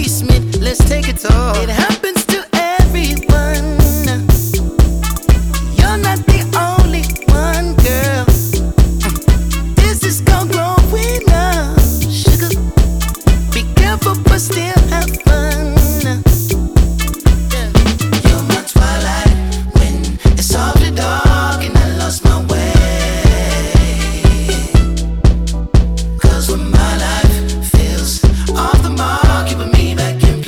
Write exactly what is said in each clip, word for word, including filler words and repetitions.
basement, let's take it all. It happens to everyone. You're not the only one, girl. This is called growing up, sugar. Be careful, but still have fun. You're my twilight when it's awfully dark and I lost my way. 'Cause when my life feels off the mark, you put me back in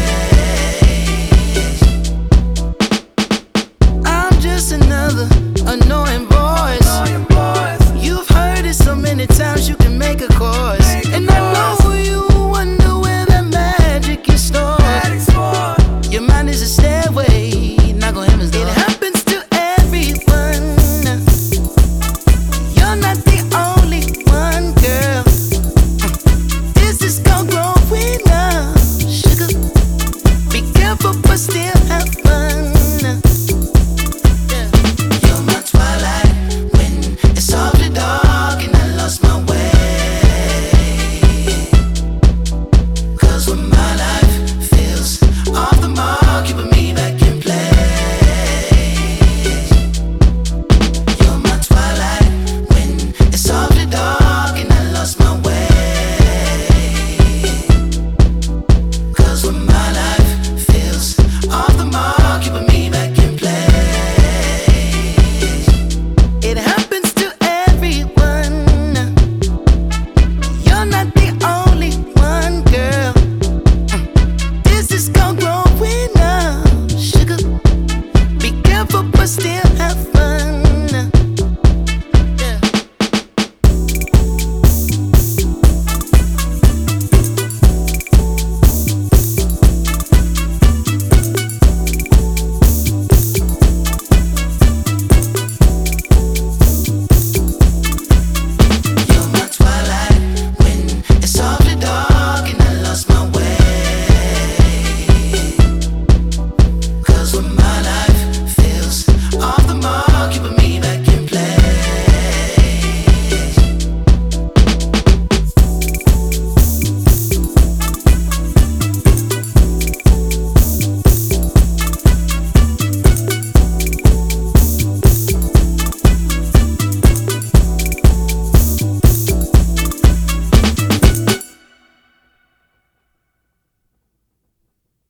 place. I'm just another annoying voice. You've heard it so many times you can make a chorus. And I know you wonder where that magic is stored. Your mind is a stairway, not gonna hammer. It happens to everyone. You're not the only one, girl. This is called growing up, sugar. Be careful, but still have fun. You're my twilight when it's awfully dark and I lost my way. 'Cause when my life feels off the mark, you put me back in place. You're my twilight when it's awfully dark and I lost my way. 'Cause when my life